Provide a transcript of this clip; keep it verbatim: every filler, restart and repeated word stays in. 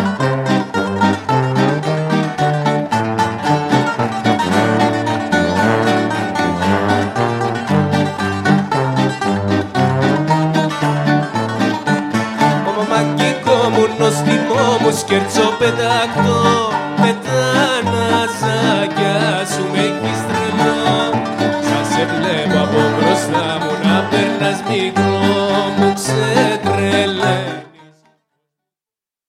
Σκέρτσο πετακτό με τα ναζάκια σου με έχεις τρελό.